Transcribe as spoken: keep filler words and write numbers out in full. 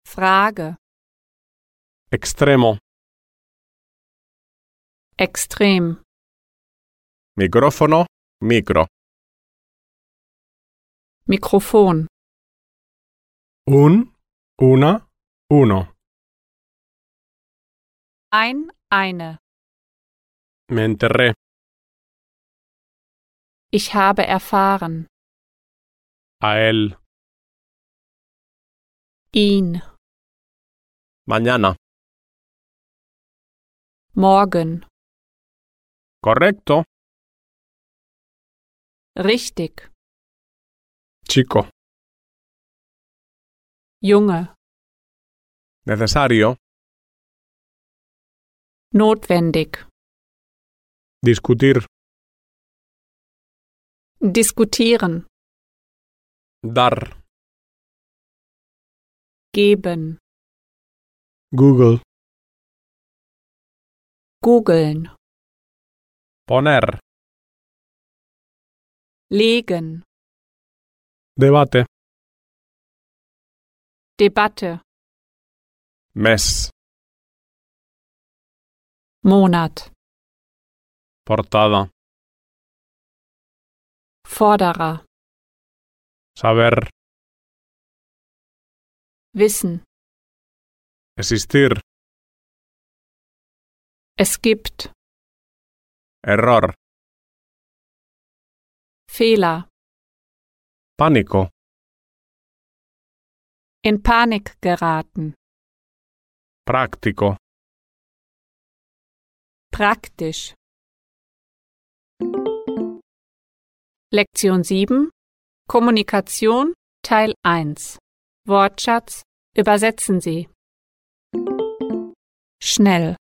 Frage. Extremo. Extrem. Microfono. Micro. Mikrofon. Un. Una. Uno. Ein, eine. Me enterré. Ich habe erfahren. A él. Ihn. Mañana. Morgen. Correcto. Richtig. Chico. Junge. Necesario. Notwendig. Discutir. Diskutieren. Dar. Geben. Google. Googeln. Poner. Legen. Debate. Debatte. Mes. Monat. Portada. Forderer. Saber. Wissen. Existir. Es gibt. Error. Fehler. Pánico. In Panik geraten. Práctico. Praktisch. Lektion sieben. Kommunikation Teil eins. Wortschatz. Übersetzen Sie. Schnell.